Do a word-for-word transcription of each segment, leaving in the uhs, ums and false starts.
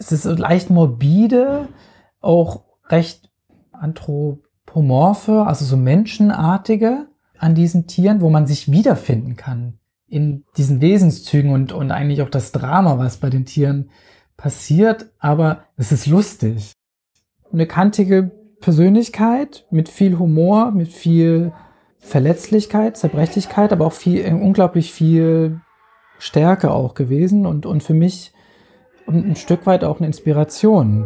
es ist so leicht morbide, auch recht anthropomorphe, also so menschenartige an diesen Tieren, wo man sich wiederfinden kann in diesen Wesenszügen und, und eigentlich auch das Drama, was bei den Tieren passiert, aber es ist lustig. Eine kantige Persönlichkeit mit viel Humor, mit viel Verletzlichkeit, Zerbrechlichkeit, aber auch viel, unglaublich viel Stärke auch gewesen und, und für mich ein Stück weit auch eine Inspiration.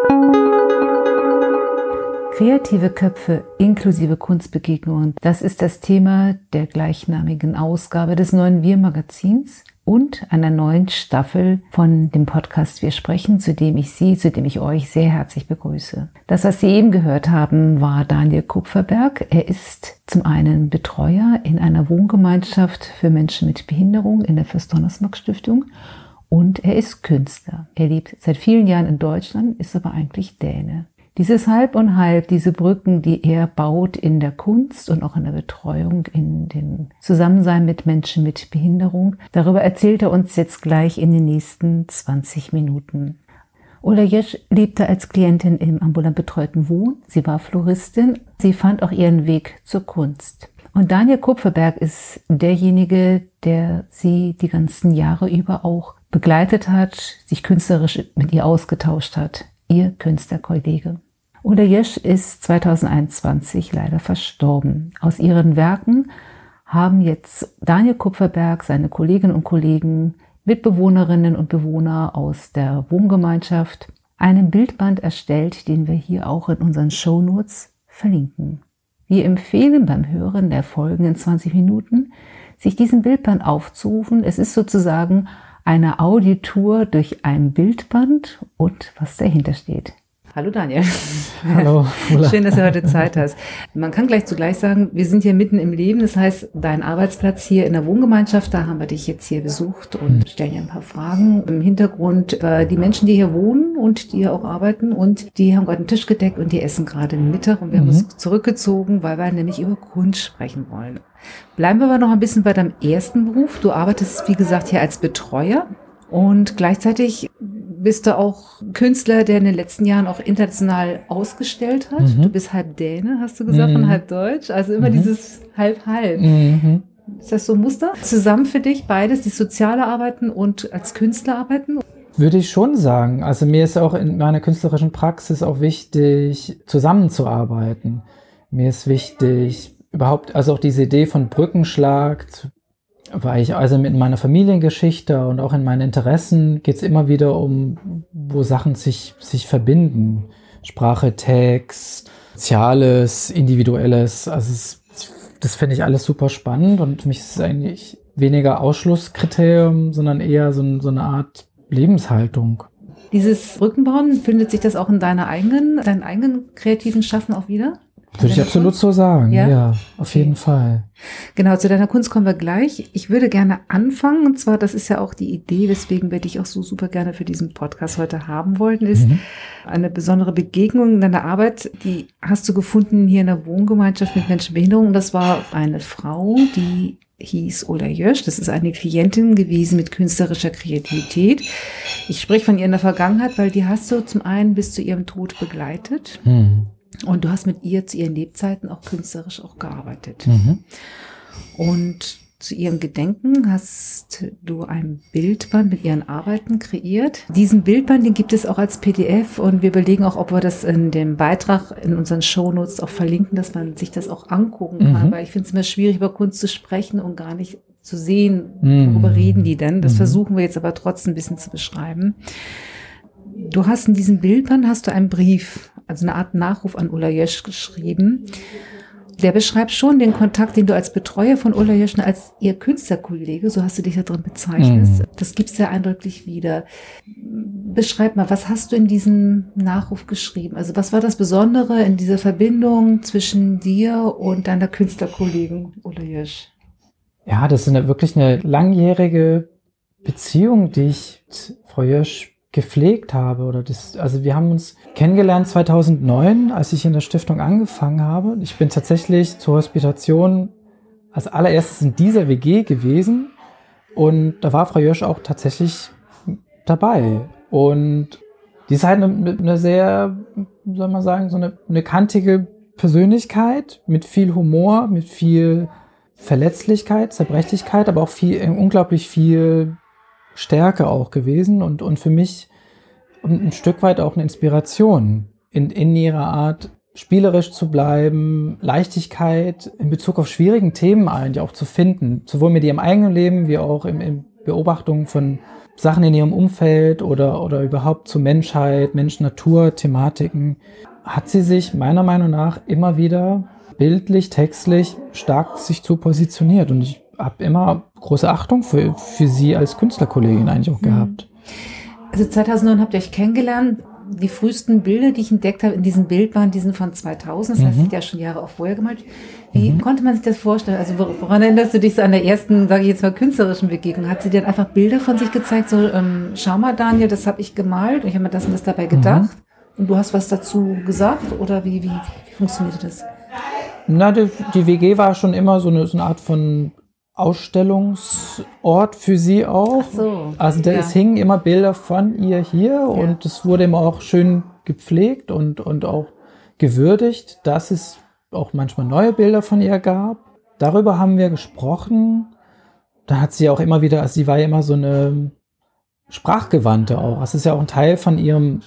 Kreative Köpfe inklusive Kunstbegegnungen, das ist das Thema der gleichnamigen Ausgabe des neuen Wir-Magazins und einer neuen Staffel von dem Podcast Wir sprechen, zu dem ich Sie, zu dem ich euch sehr herzlich begrüße. Das, was Sie eben gehört haben, war Daniel Kupferberg. Er ist zum einen Betreuer in einer Wohngemeinschaft für Menschen mit Behinderung in der Fürst-Donnersmarck-Stiftung und er ist Künstler. Er lebt seit vielen Jahren in Deutschland, ist aber eigentlich Däne. Dieses Halb und Halb, diese Brücken, die er baut in der Kunst und auch in der Betreuung, in dem Zusammensein mit Menschen mit Behinderung, darüber erzählt er uns jetzt gleich in den nächsten zwanzig Minuten. Ulla Jösch lebte als Klientin im ambulant betreuten Wohnen. Sie war Floristin. Sie fand auch ihren Weg zur Kunst. Und Daniel Kupferberg ist derjenige, der sie die ganzen Jahre über auch begleitet hat, sich künstlerisch mit ihr ausgetauscht hat. Ihr Künstlerkollege. Ulla Jösch ist zweitausendeinundzwanzig leider verstorben. Aus ihren Werken haben jetzt Daniel Kupferberg, seine Kolleginnen und Kollegen, Mitbewohnerinnen und Bewohner aus der Wohngemeinschaft einen Bildband erstellt, den wir hier auch in unseren Shownotes verlinken. Wir empfehlen beim Hören der folgenden zwanzig Minuten, sich diesen Bildband aufzurufen. Es ist sozusagen eine Audiotour durch ein Bildband und was dahinter steht. Hallo Daniel. Hallo. Ulla. Schön, dass du heute Zeit hast. Man kann gleich zugleich sagen, wir sind hier mitten im Leben. Das heißt, dein Arbeitsplatz hier in der Wohngemeinschaft, da haben wir dich jetzt hier besucht und stellen dir ein paar Fragen. Im Hintergrund über die Menschen, die hier wohnen und die hier auch arbeiten und die haben gerade einen Tisch gedeckt und die essen gerade Mittag und wir haben mhm. uns zurückgezogen, weil wir nämlich über Kunst sprechen wollen. Bleiben wir aber noch ein bisschen bei deinem ersten Beruf. Du arbeitest, wie gesagt, hier als Betreuer und gleichzeitig bist du auch Künstler, der in den letzten Jahren auch international ausgestellt hat. Mhm. Du bist halb Däne, hast du gesagt, mhm. und halb Deutsch. Also immer mhm. dieses halb-halb. Mhm. Ist das so ein Muster? Zusammen für dich beides, die soziale Arbeiten und als Künstler arbeiten? Würde ich schon sagen. Also mir ist auch in meiner künstlerischen Praxis auch wichtig, zusammenzuarbeiten. Mir ist wichtig, überhaupt, also auch diese Idee von Brückenschlag, weil ich also in meiner Familiengeschichte und auch in meinen Interessen geht es immer wieder um, wo Sachen sich, sich verbinden. Sprache, Text, Soziales, Individuelles. Also es, das finde ich alles super spannend und für mich ist es eigentlich weniger Ausschlusskriterium, sondern eher so, so eine Art Lebenshaltung. Dieses Brückenbauen, findet sich das auch in deiner eigenen, deinen eigenen kreativen Schaffen auch wieder? Würde ich absolut so sagen, ja, ja auf okay. jeden Fall. Genau, zu deiner Kunst kommen wir gleich. Ich würde gerne anfangen, und zwar, das ist ja auch die Idee, weswegen wir dich auch so super gerne für diesen Podcast heute haben wollten, ist mhm. eine besondere Begegnung in deiner Arbeit, die hast du gefunden hier in der Wohngemeinschaft mit Menschen mit Behinderung. Das war eine Frau, die hieß Ulla Jösch. Das ist eine Klientin gewesen mit künstlerischer Kreativität. Ich spreche von ihr in der Vergangenheit, weil die hast du zum einen bis zu ihrem Tod begleitet. Mhm. Und du hast mit ihr zu ihren Lebzeiten auch künstlerisch auch gearbeitet. Mhm. Und zu ihrem Gedenken hast du ein Bildband mit ihren Arbeiten kreiert. Diesen Bildband, den gibt es auch als P D F und wir überlegen auch, ob wir das in dem Beitrag in unseren Shownotes auch verlinken, dass man sich das auch angucken kann. Mhm. Weil ich finde es immer schwierig, über Kunst zu sprechen und gar nicht zu sehen, worüber mhm. reden die denn. Das mhm. versuchen wir jetzt aber trotzdem ein bisschen zu beschreiben. Du hast in diesem Bildband hast du einen Brief, also eine Art Nachruf an Ulla Jösch geschrieben. Der beschreibt schon den Kontakt, den du als Betreuer von Ulla Jösch, als ihr Künstlerkollege, so hast du dich da drin bezeichnet. Mhm. Das gibt's sehr eindrücklich wieder. Beschreib mal, was hast du in diesem Nachruf geschrieben? Also was war das Besondere in dieser Verbindung zwischen dir und deiner Künstlerkollegin Ulla Jösch? Ja, das ist eine, wirklich eine langjährige Beziehung, die ich mit Frau Jösch gepflegt habe. Oder das, also wir haben uns kennengelernt zweitausendneun, als ich in der Stiftung angefangen habe. Ich bin tatsächlich zur Hospitation als allererstes in dieser W G gewesen und da war Frau Jösch auch tatsächlich dabei. Und Die ist halt eine, eine sehr, wie soll man sagen, so eine, eine kantige Persönlichkeit mit viel Humor, mit viel Verletzlichkeit, Zerbrechlichkeit, aber auch viel, unglaublich viel Stärke auch gewesen und, und für mich ein Stück weit auch eine Inspiration in, in ihrer Art, spielerisch zu bleiben, Leichtigkeit in Bezug auf schwierigen Themen eigentlich auch zu finden, sowohl mit ihrem eigenen Leben wie auch in, in Beobachtungen von Sachen in ihrem Umfeld oder, oder überhaupt zur Menschheit, Mensch-Natur-Thematiken, hat sie sich meiner Meinung nach immer wieder bildlich, textlich stark sich zu positioniert. Und ich habe immer große Achtung für, für sie als Künstlerkollegin eigentlich auch gehabt. Also zweitausendneun habt ihr euch kennengelernt. Die frühesten Bilder, die ich entdeckt habe in diesem Bild, waren die sind von zweitausend. Das heißt, mhm. sie hat ja schon Jahre auch vorher gemalt. Wie mhm. konnte man sich das vorstellen? Also woran erinnerst du dich so an der ersten, sage ich jetzt mal, künstlerischen Begegnung? Hat sie dir einfach Bilder von sich gezeigt? So, ähm, schau mal, Daniel, das habe ich gemalt und ich habe mir das und das dabei gedacht. Mhm. Und du hast was dazu gesagt? Oder wie, wie, wie funktionierte das? Na, die, die W G war schon immer so eine, so eine Art von Ausstellungsort für sie auch. Ach so. Also da, ja. es hingen immer Bilder von ihr hier ja. und es wurde immer auch schön gepflegt und, und auch gewürdigt, dass es auch manchmal neue Bilder von ihr gab. Darüber haben wir gesprochen. Da hat sie auch immer wieder, also sie war ja immer so eine Sprachgewandte auch. Das ist ja auch ein Teil von ihrem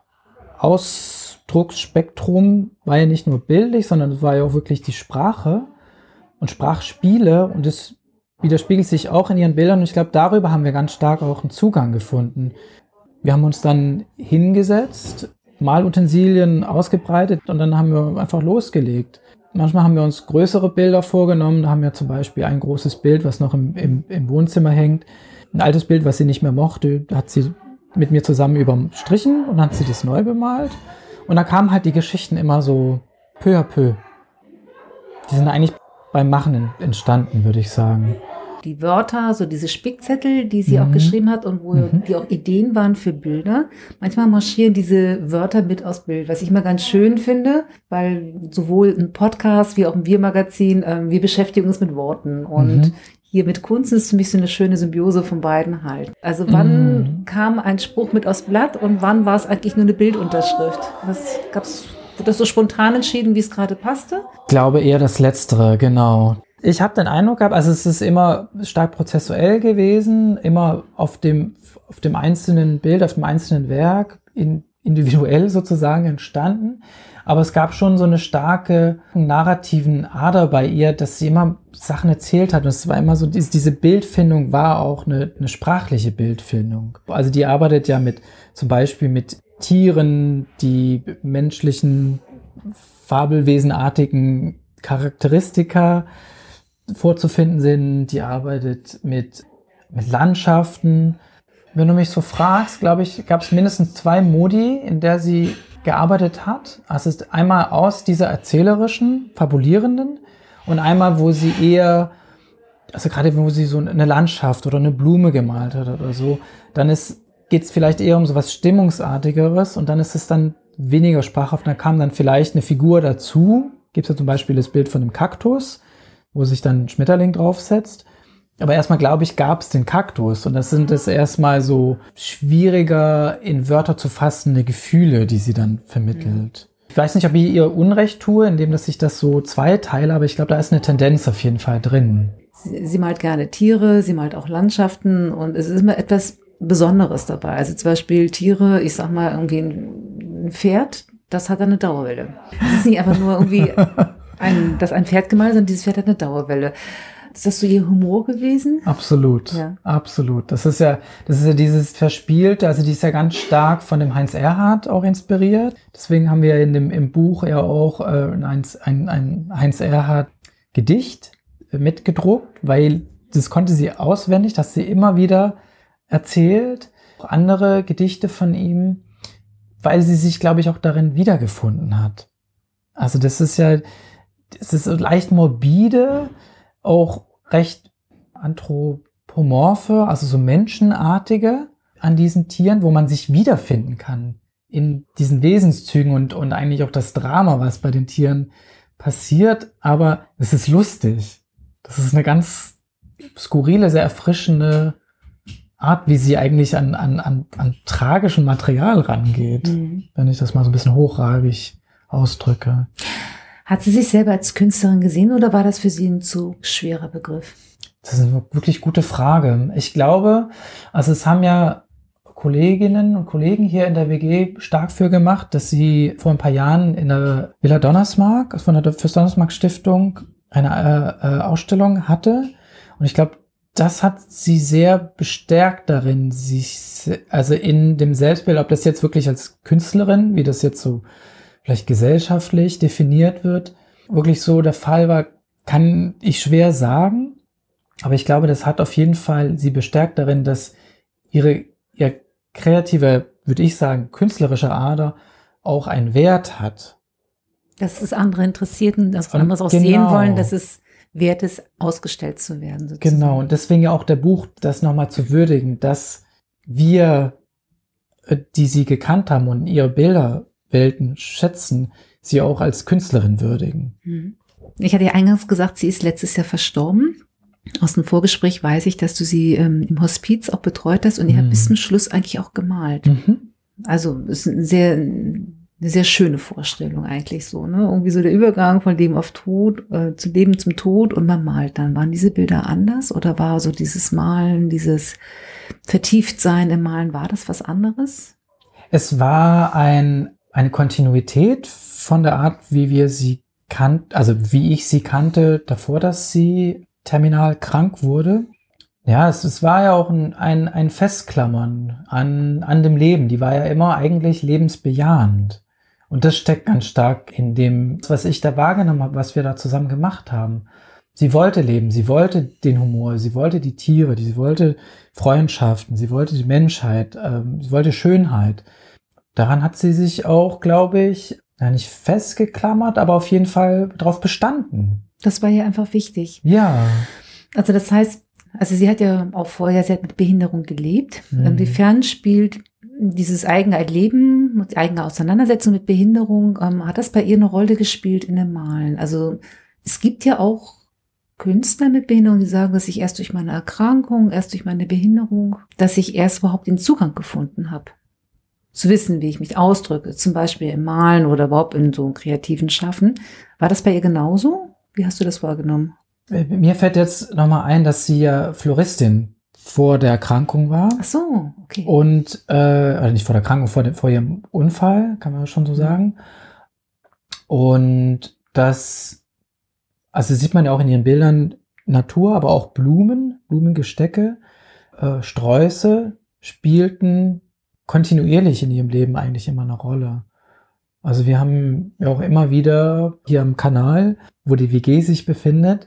Ausdrucksspektrum, war ja nicht nur bildlich, sondern es war ja auch wirklich die Sprache und Sprachspiele und das widerspiegelt sich auch in ihren Bildern und ich glaube, darüber haben wir ganz stark auch einen Zugang gefunden. Wir haben uns dann hingesetzt, Malutensilien ausgebreitet und dann haben wir einfach losgelegt. Manchmal haben wir uns größere Bilder vorgenommen, da haben wir zum Beispiel ein großes Bild, was noch im, im, im Wohnzimmer hängt, ein altes Bild, was sie nicht mehr mochte, da hat sie mit mir zusammen überstrichen und dann hat sie das neu bemalt und da kamen halt die Geschichten immer so peu à peu. Die sind eigentlich beim Machen entstanden, würde ich sagen. Die Wörter, so diese Spickzettel, die sie mhm. auch geschrieben hat und wo mhm. die auch Ideen waren für Bilder. Manchmal marschieren diese Wörter mit aus Bild, was ich immer ganz schön finde, weil sowohl ein Podcast wie auch ein Wir-Magazin, äh, wir beschäftigen uns mit Worten und mhm. hier mit Kunst ist für mich so eine schöne Symbiose von beiden halt. Also wann mhm. kam ein Spruch mit aufs Blatt und wann war es eigentlich nur eine Bildunterschrift? Was gab's? Wurde das so spontan entschieden, wie es gerade passte? Ich glaube eher das Letztere, genau. Ich habe den Eindruck gehabt, also es ist immer stark prozessuell gewesen, immer auf dem, auf dem einzelnen Bild, auf dem einzelnen Werk, in, individuell sozusagen entstanden. Aber es gab schon so eine starke narrativen Ader bei ihr, dass sie immer Sachen erzählt hat. Und es war immer so, diese Bildfindung war auch eine, eine sprachliche Bildfindung. Also die arbeitet ja mit, zum Beispiel mit Tieren, die menschlichen, fabelwesenartigen Charakteristika vorzufinden sind. Die arbeitet mit, mit Landschaften. Wenn du mich so fragst, glaube ich, gab es mindestens zwei Modi, in der sie gearbeitet hat. Also es ist einmal aus dieser erzählerischen, fabulierenden und einmal, wo sie eher, also gerade wo sie so eine Landschaft oder eine Blume gemalt hat oder so, dann ist geht es vielleicht eher um so was Stimmungsartigeres und dann ist es dann weniger sprachhaft. Da kam dann vielleicht eine Figur dazu. Gibt es ja zum Beispiel das Bild von dem Kaktus, wo sich dann ein Schmetterling draufsetzt. Aber erstmal, glaube ich, gab es den Kaktus und das sind es erstmal so schwieriger in Wörter zu fassende Gefühle, die sie dann vermittelt. Ich weiß nicht, ob ich ihr Unrecht tue, indem dass ich das so zweiteile, aber ich glaube, da ist eine Tendenz auf jeden Fall drin. Sie, sie malt gerne Tiere, sie malt auch Landschaften und es ist immer etwas Besonderes dabei. Also zum Beispiel Tiere, ich sag mal irgendwie ein Pferd, das hat eine Dauerwelle. Das ist nicht einfach nur irgendwie ein, das ein Pferd gemalt, sondern dieses Pferd hat eine Dauerwelle. Ist das so ihr Humor gewesen? Absolut, ja. absolut. Das ist ja, das ist ja dieses Verspielte, also die ist ja ganz stark von dem Heinz Erhardt auch inspiriert. Deswegen haben wir in dem, im Buch ja auch äh, ein, ein, ein Heinz Erhardt Gedicht mitgedruckt, weil das konnte sie auswendig, dass sie immer wieder erzählt, auch andere Gedichte von ihm, weil sie sich, glaube ich, auch darin wiedergefunden hat. Also das ist ja, das ist leicht morbide, auch recht anthropomorphe, also so menschenartige an diesen Tieren, wo man sich wiederfinden kann in diesen Wesenszügen und, und eigentlich auch das Drama, was bei den Tieren passiert, aber es ist lustig. Das ist eine ganz skurrile, sehr erfrischende Art, wie sie eigentlich an, an, an, an tragischem Material rangeht, mhm. wenn ich das mal so ein bisschen hochragig ausdrücke. Hat sie sich selber als Künstlerin gesehen oder war das für sie ein zu schwerer Begriff? Das ist eine wirklich gute Frage. Ich glaube, also es haben ja Kolleginnen und Kollegen hier in der W G stark für gemacht, dass sie vor ein paar Jahren in der Villa Donnersmarck, von der Fürst-Donnersmarck Stiftung, eine äh, äh, Ausstellung hatte. Und ich glaube, das hat sie sehr bestärkt darin, sich, also in dem Selbstbild, ob das jetzt wirklich als Künstlerin, wie das jetzt so vielleicht gesellschaftlich definiert wird, wirklich so der Fall war, kann ich schwer sagen. Aber ich glaube, das hat auf jeden Fall sie bestärkt darin, dass ihre, ihr kreative, würde ich sagen, künstlerische Ader auch einen Wert hat. Dass es andere interessiert und dass andere auch genau sehen wollen, dass es wert ist, ausgestellt zu werden. Sozusagen. Genau, und deswegen ja auch der Buch, das nochmal zu würdigen, dass wir, die sie gekannt haben und ihre Bilderwelten schätzen, sie auch als Künstlerin würdigen. Ich hatte ja eingangs gesagt, sie ist letztes Jahr verstorben. Aus dem Vorgespräch weiß ich, dass du sie ähm, im Hospiz auch betreut hast und ihr mhm. habt bis zum Schluss eigentlich auch gemalt. Mhm. Also es ist ein sehr, eine sehr schöne Vorstellung eigentlich so, ne? Irgendwie so der Übergang von Leben auf Tod, äh, zu Leben zum Tod und man malt dann. Waren diese Bilder anders oder war so dieses Malen, dieses Vertieftsein im Malen, war das was anderes? Es war ein, eine Kontinuität von der Art, wie wir sie kannten, also wie ich sie kannte, davor, dass sie terminal krank wurde. Ja, es, es war ja auch ein, ein, ein Festklammern an, an dem Leben. Die war ja immer eigentlich lebensbejahend. Und das steckt ganz stark in dem, was ich da wahrgenommen habe, was wir da zusammen gemacht haben. Sie wollte leben, sie wollte den Humor, sie wollte die Tiere, sie wollte Freundschaften, sie wollte die Menschheit, ähm, sie wollte Schönheit. Daran hat sie sich auch, glaube ich, ja, nicht festgeklammert, aber auf jeden Fall drauf bestanden. Das war ja einfach wichtig. Ja. Also das heißt, also sie hat ja auch vorher, sie hat mit Behinderung gelebt. Mhm. Inwiefern spielt dieses eigene Erleben, die eigene Auseinandersetzung mit Behinderung, ähm, hat das bei ihr eine Rolle gespielt in dem Malen? Also es gibt ja auch Künstler mit Behinderung, die sagen, dass ich erst durch meine Erkrankung, erst durch meine Behinderung, dass ich erst überhaupt den Zugang gefunden habe. Zu wissen, wie ich mich ausdrücke, zum Beispiel im Malen oder überhaupt in so einem kreativen Schaffen. War das bei ihr genauso? Wie hast du das wahrgenommen? Mir fällt jetzt nochmal ein, dass sie ja Floristin vor der Erkrankung war. Ach so, okay. Und, äh, also nicht vor der Erkrankung, vor, dem, vor ihrem Unfall, kann man schon so sagen. Und das, also sieht man ja auch in ihren Bildern Natur, aber auch Blumen, Blumengestecke, äh, Sträuße spielten kontinuierlich in ihrem Leben eigentlich immer eine Rolle. Also wir haben ja auch immer wieder hier am Kanal, wo die W G sich befindet,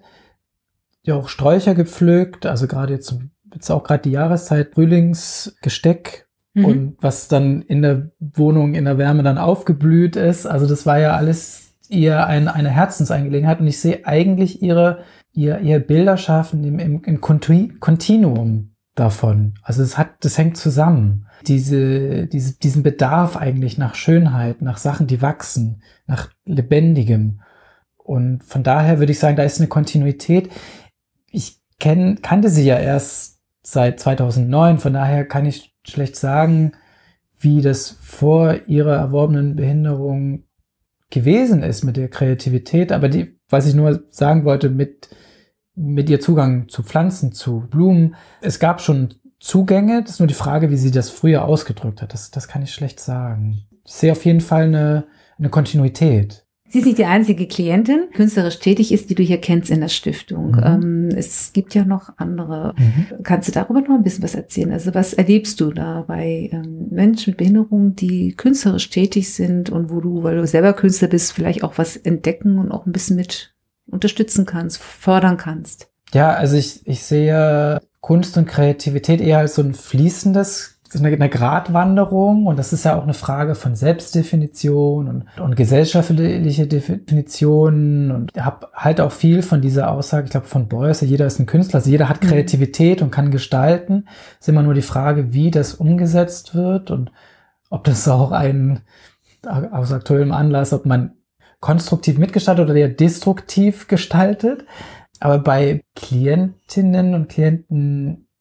ja auch Sträucher gepflückt, also gerade jetzt, jetzt auch gerade die Jahreszeit, Frühlingsgesteck mhm. und was dann in der Wohnung in der Wärme dann aufgeblüht ist. Also das war ja alles ihr ein, eine Herzensangelegenheit und ich sehe eigentlich ihre, ihr, ihr Bilderschaffen im, im, im Kontinuum davon. Also es hat, das hängt zusammen. Diese, diese, diesen Bedarf eigentlich nach Schönheit, nach Sachen, die wachsen, nach Lebendigem. Und von daher würde ich sagen, da ist eine Kontinuität. Ich kenn, kannte sie ja erst seit zweitausendneun, von daher kann ich schlecht sagen, wie das vor ihrer erworbenen Behinderung gewesen ist mit der Kreativität. Aber die, was ich nur sagen wollte, mit, mit ihr Zugang zu Pflanzen, zu Blumen, es gab schon Zugänge, das ist nur die Frage, wie sie das früher ausgedrückt hat. Das, das kann ich schlecht sagen. Ich sehe auf jeden Fall eine, eine Kontinuität. Sie ist nicht die einzige Klientin, künstlerisch tätig ist, die du hier kennst in der Stiftung. Mhm. Ähm, es gibt ja noch andere. Mhm. Kannst du darüber noch ein bisschen was erzählen? Also was erlebst du da bei ähm, Menschen mit Behinderung, die künstlerisch tätig sind und wo du, weil du selber Künstler bist, vielleicht auch was entdecken und auch ein bisschen mit unterstützen kannst, fördern kannst? Ja, also ich, ich sehe Kunst und Kreativität eher als so ein fließendes, eine, eine Gratwanderung, und das ist ja auch eine Frage von Selbstdefinition und, und gesellschaftliche Definitionen, und ich habe halt auch viel von dieser Aussage, ich glaube von Beuys, jeder ist ein Künstler, also jeder hat Kreativität mhm. und kann gestalten. Es ist immer nur die Frage, wie das umgesetzt wird und ob das auch ein, aus aktuellem Anlass, ob man konstruktiv mitgestaltet oder eher destruktiv gestaltet. Aber bei Klientinnen und Klienten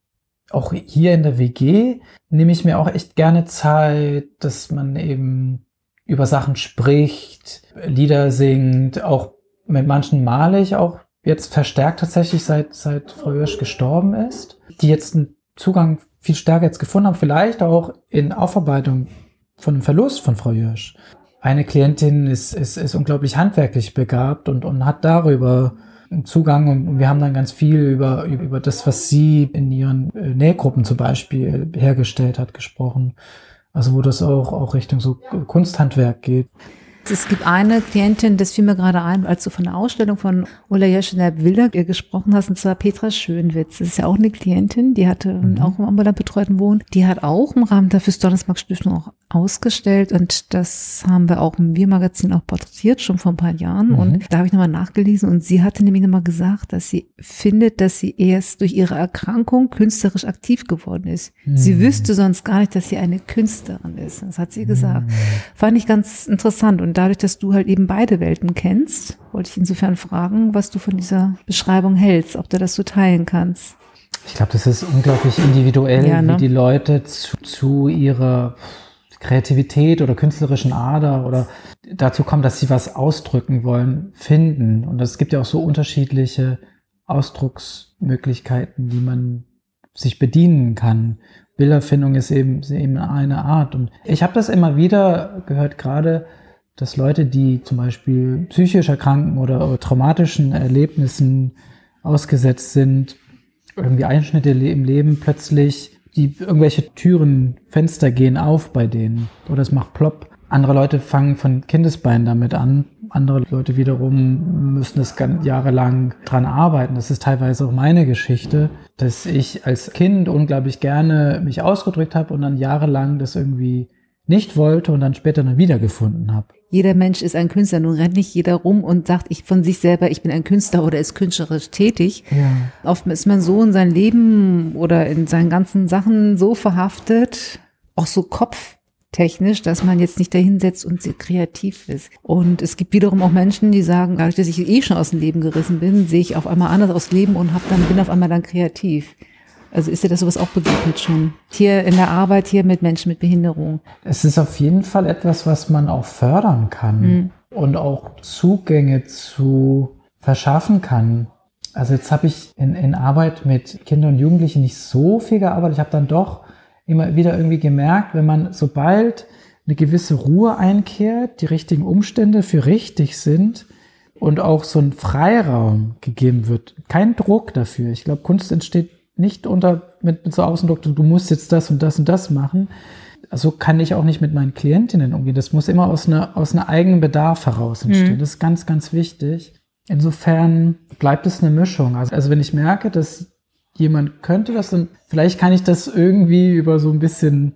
auch hier in der W G nehme ich mir auch echt gerne Zeit, dass man eben über Sachen spricht, Lieder singt, auch mit manchen male ich auch jetzt verstärkt tatsächlich, seit, seit Frau Jürsch gestorben ist, die jetzt einen Zugang viel stärker jetzt gefunden haben, vielleicht auch in Aufarbeitung von dem Verlust von Frau Jürsch. Eine Klientin ist, ist, ist unglaublich handwerklich begabt und, und hat darüber einen Zugang, und wir haben dann ganz viel über, über das, was sie in ihren Nähgruppen zum Beispiel hergestellt hat, gesprochen. Also wo das auch, auch Richtung so Kunsthandwerk geht. Es gibt eine Klientin, das fiel mir gerade ein, als du von der Ausstellung von Ulla Jürsch in der Bilder gesprochen hast, und zwar Petra Schönwitz. Das ist ja auch eine Klientin, die hatte mhm. auch im ambulant betreuten Wohnen. Die hat auch im Rahmen der Fürst-Donnersmarck-Stiftung auch ausgestellt, und das haben wir auch im Wir-Magazin auch porträtiert, schon vor ein paar Jahren. Mhm. Und da habe ich nochmal nachgelesen, und sie hatte nämlich nochmal gesagt, dass sie findet, dass sie erst durch ihre Erkrankung künstlerisch aktiv geworden ist. Mhm. Sie wüsste sonst gar nicht, dass sie eine Künstlerin ist. Das hat sie gesagt. Mhm. Fand ich ganz interessant. Und dadurch, dass du halt eben beide Welten kennst, wollte ich insofern fragen, was du von dieser Beschreibung hältst, ob du das so teilen kannst. Ich glaube, das ist unglaublich individuell, ja, ne? Wie die Leute zu, zu ihrer Kreativität oder künstlerischen Ader oder dazu kommen, dass sie was ausdrücken wollen, finden. Und es gibt ja auch so unterschiedliche Ausdrucksmöglichkeiten, die man sich bedienen kann. Bilderfindung ist eben, ist eben eine Art. Und ich habe das immer wieder gehört, gerade dass Leute, die zum Beispiel psychisch erkranken oder, oder traumatischen Erlebnissen ausgesetzt sind, irgendwie Einschnitte im Leben, plötzlich die irgendwelche Türen, Fenster gehen auf bei denen oder es macht plopp. Andere Leute fangen von Kindesbeinen damit an. Andere Leute wiederum müssen es ganz jahrelang dran arbeiten. Das ist teilweise auch meine Geschichte, dass ich als Kind unglaublich gerne mich ausgedrückt habe und dann jahrelang das irgendwie nicht wollte und dann später dann wiedergefunden habe. Jeder Mensch ist ein Künstler. Nun rennt nicht jeder rum und sagt ich von sich selber, ich bin ein Künstler oder ist künstlerisch tätig. Ja. Oft ist man so in sein Leben oder in seinen ganzen Sachen so verhaftet, auch so kopftechnisch, dass man jetzt nicht dahinsetzt und kreativ ist. Und es gibt wiederum auch Menschen, die sagen, dadurch, dass ich eh schon aus dem Leben gerissen bin, sehe ich auf einmal anders aus Leben und hab dann, bin auf einmal dann kreativ. Also ist dir das sowas auch begegnet schon? Hier in der Arbeit, hier mit Menschen mit Behinderung? Es ist auf jeden Fall etwas, was man auch fördern kann mhm. und auch Zugänge zu verschaffen kann. Also jetzt habe ich in, in Arbeit mit Kindern und Jugendlichen nicht so viel gearbeitet. Ich habe dann doch immer wieder irgendwie gemerkt, wenn man, sobald eine gewisse Ruhe einkehrt, die richtigen Umstände für richtig sind und auch so ein Freiraum gegeben wird, kein Druck dafür. Ich glaube, Kunst entsteht nicht unter mit, mit so Außendruck, du musst jetzt das und das und das machen. Also kann ich auch nicht mit meinen Klientinnen umgehen. Das muss immer aus einer aus einer eigenen Bedarf heraus entstehen. Mhm. Das ist ganz, ganz wichtig. Insofern bleibt es eine Mischung. Also, also wenn ich merke, dass jemand könnte das, dann vielleicht kann ich das irgendwie über so ein bisschen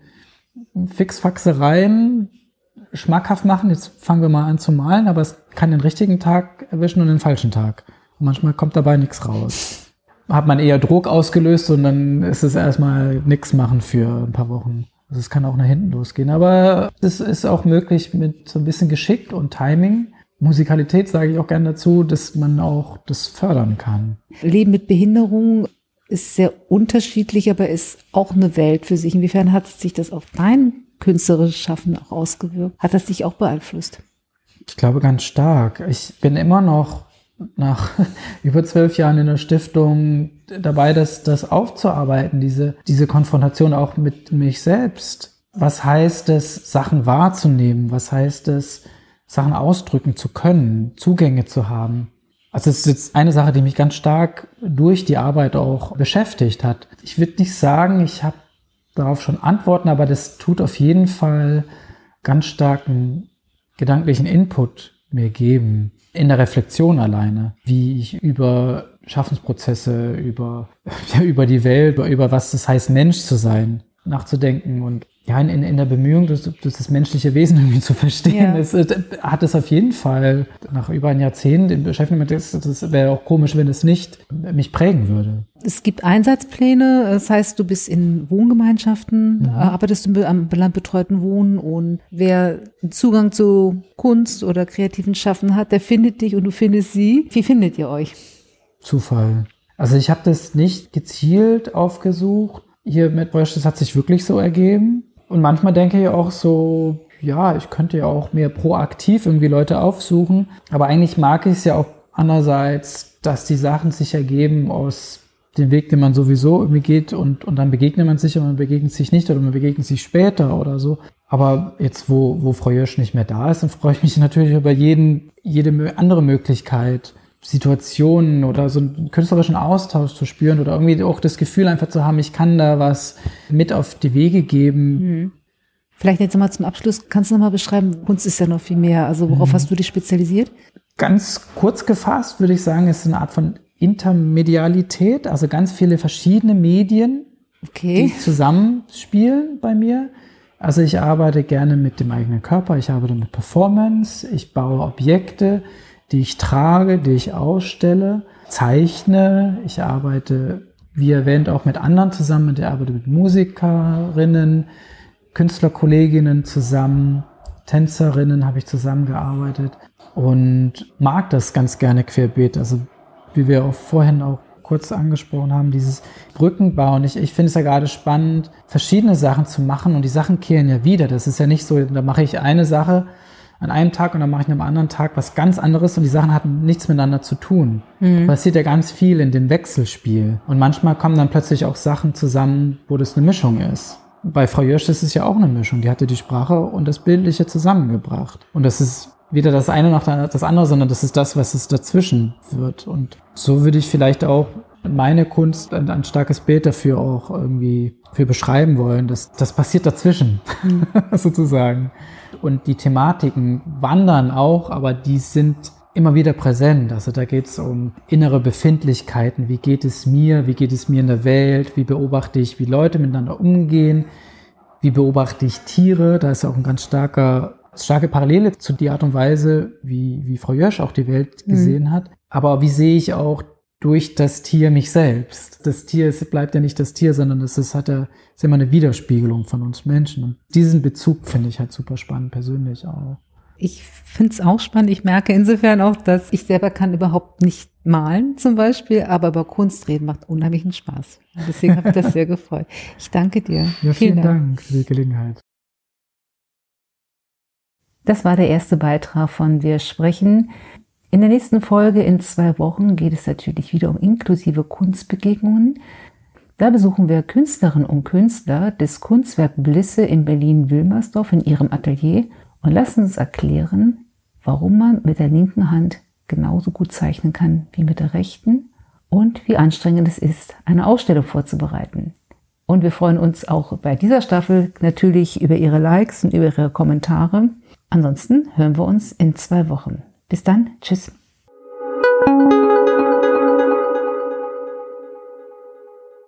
Fixfaxereien schmackhaft machen. Jetzt fangen wir mal an zu malen, aber es kann den richtigen Tag erwischen und den falschen Tag. Und manchmal kommt dabei nichts raus. Hat man eher Druck ausgelöst und dann ist es erstmal nichts machen für ein paar Wochen. Also es kann auch nach hinten losgehen. Aber es ist auch möglich mit so ein bisschen Geschick und Timing. Musikalität sage ich auch gerne dazu, dass man auch das fördern kann. Leben mit Behinderung ist sehr unterschiedlich, aber ist auch eine Welt für sich. Inwiefern hat sich das auf dein künstlerisches Schaffen auch ausgewirkt? Hat das dich auch beeinflusst? Ich glaube ganz stark. Ich bin immer noch nach über zwölf Jahren in der Stiftung dabei, das, das aufzuarbeiten, diese, diese Konfrontation auch mit mich selbst. Was heißt es, Sachen wahrzunehmen? Was heißt es, Sachen ausdrücken zu können, Zugänge zu haben? Also es ist jetzt eine Sache, die mich ganz stark durch die Arbeit auch beschäftigt hat. Ich würde nicht sagen, ich habe darauf schon Antworten, aber das tut auf jeden Fall ganz starken gedanklichen Input mir geben. In der Reflexion alleine, wie ich über Schaffensprozesse, über, ja, über die Welt, über, über was das heißt, Mensch zu sein, nachzudenken und ja, in, in der Bemühung, das, das menschliche Wesen irgendwie zu verstehen, ja. es, hat es auf jeden Fall nach über ein Jahrzehnt in Beschäftigung, das, das wäre auch komisch, wenn es nicht mich prägen würde. Es gibt Einsatzpläne, das heißt, du bist in Wohngemeinschaften, mhm. arbeitest du am betreuten Wohnen und wer Zugang zu Kunst oder kreativen Schaffen hat, der findet dich und du findest sie. Wie findet ihr euch? Zufall. Also ich habe das nicht gezielt aufgesucht. hier mit Brösch, das hat sich wirklich so ergeben. Und manchmal denke ich auch so, ja, ich könnte ja auch mehr proaktiv irgendwie Leute aufsuchen. Aber eigentlich mag ich es ja auch andererseits, dass die Sachen sich ergeben aus dem Weg, den man sowieso irgendwie geht und, und dann begegnet man sich und man begegnet sich nicht oder man begegnet sich später oder so. Aber jetzt, wo, wo Frau Jösch nicht mehr da ist, dann freue ich mich natürlich über jeden, jede andere Möglichkeit, Situationen oder so einen künstlerischen Austausch zu spüren oder irgendwie auch das Gefühl einfach zu haben, ich kann da was mit auf die Wege geben. Mhm. Vielleicht jetzt nochmal zum Abschluss, kannst du nochmal beschreiben, Kunst ist ja noch viel mehr, also worauf mhm. hast du dich spezialisiert? Ganz kurz gefasst würde ich sagen, es ist eine Art von Intermedialität, also ganz viele verschiedene Medien, okay. die zusammenspielen bei mir. Also ich arbeite gerne mit dem eigenen Körper, ich arbeite mit Performance, ich baue Objekte, die ich trage, die ich ausstelle, zeichne, ich arbeite, wie erwähnt, auch mit anderen zusammen, ich arbeite mit Musikerinnen, Künstlerkolleginnen zusammen, Tänzerinnen habe ich zusammengearbeitet und mag das ganz gerne querbeet, also wie wir auch vorhin auch kurz angesprochen haben, dieses Brückenbauen. Ich, ich finde es ja gerade spannend, verschiedene Sachen zu machen und die Sachen kehren ja wieder. Das ist ja nicht so, da mache ich eine Sache an einem Tag und dann mache ich an einem anderen Tag was ganz anderes und die Sachen hatten nichts miteinander zu tun. Mhm. Passiert ja ganz viel in dem Wechselspiel. Und manchmal kommen dann plötzlich auch Sachen zusammen, wo das eine Mischung ist. Bei Frau Jösch ist es ja auch eine Mischung. Die hatte die Sprache und das Bildliche zusammengebracht. Und das ist weder das eine noch das andere, sondern das ist das, was es dazwischen wird. Und so würde ich vielleicht auch meine Kunst ein, ein starkes Bild dafür auch irgendwie für beschreiben wollen. Das, das passiert dazwischen, mhm. sozusagen. Und die Thematiken wandern auch, aber die sind immer wieder präsent. Also da geht es um innere Befindlichkeiten. Wie geht es mir? Wie geht es mir in der Welt? Wie beobachte ich, wie Leute miteinander umgehen? Wie beobachte ich Tiere? Da ist ja auch ein ganz starker starke Parallele zu der Art und Weise, wie, wie Frau Jösch auch die Welt gesehen mhm. hat. Aber wie sehe ich auch durch das Tier mich selbst? Das Tier, es bleibt ja nicht das Tier, sondern es ist, hat ja, ist immer eine Widerspiegelung von uns Menschen. Und diesen Bezug finde ich halt super spannend, persönlich auch. Ich finde es auch spannend. Ich merke insofern auch, dass ich selber kann überhaupt nicht malen zum Beispiel, aber über Kunst reden macht unheimlichen Spaß. Deswegen habe ich das sehr gefreut. Ich danke dir. Ja, vielen, vielen Dank. Dank für die Gelegenheit. Das war der erste Beitrag von Wir sprechen. In der nächsten Folge in zwei Wochen geht es natürlich wieder um inklusive Kunstbegegnungen. Da besuchen wir Künstlerinnen und Künstler des Kunstwerk Blisse in Berlin-Wilmersdorf in ihrem Atelier und lassen uns erklären, warum man mit der linken Hand genauso gut zeichnen kann wie mit der rechten und wie anstrengend es ist, eine Ausstellung vorzubereiten. Und wir freuen uns auch bei dieser Staffel natürlich über Ihre Likes und über Ihre Kommentare. Ansonsten hören wir uns in zwei Wochen. Bis dann. Tschüss.